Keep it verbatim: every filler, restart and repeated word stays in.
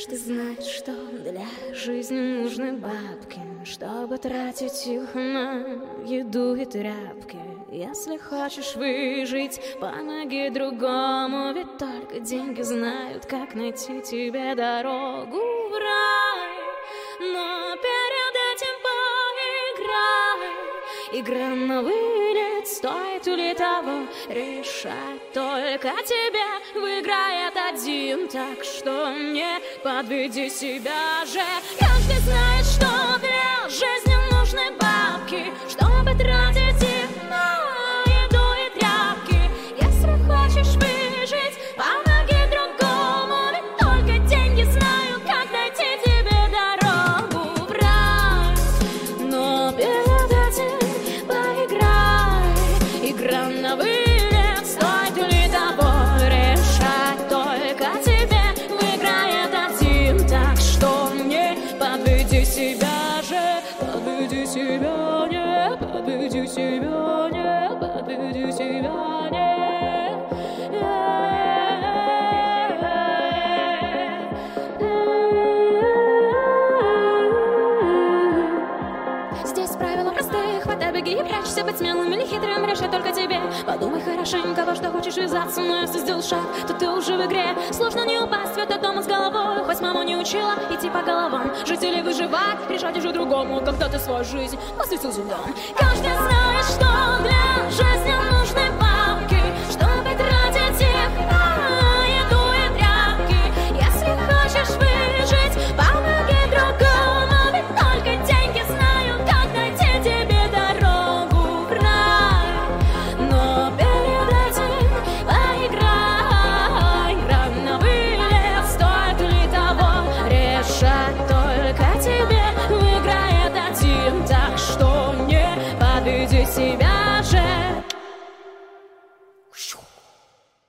Каждый знает, что для жизни нужны бабки, чтобы тратить их на еду и тряпки. Если хочешь выжить, помоги другому, ведь только деньги знают, как найти тебе дорогу в рай. Но перед этим поиграй. Игра на вылет, стоит ли того решать только тебе. Выиграет один, так что не подведи себя же. Каждый знает, что для жизни нужны бабки, чтобы тратить их на еду и тряпки. Если хочешь выжить, помоги другому, ведь только деньги знают, как найти тебе дорогу в рай. Но перед этим поиграй. Игра на вылет, стоит ли того решать только тебе. Выиграет один, так что не подведи себя же. Подведи себя, не подведи себя, не подведи себя, не. Здесь правила простые, хватай, беги и прячься, быть смелым или хитрым, решай только тебе. Подумай хорошенько, во что хочешь ввязаться, но если сделал шаг, то ты уже в игре. Сложно не упасть в этот дом с головой, хоть мама не учила идти по головам. Жить или выживать, решать уже другому, когда ты свою жизнь посвятил зубам. Каждый знает, что для жизни нужны бабки.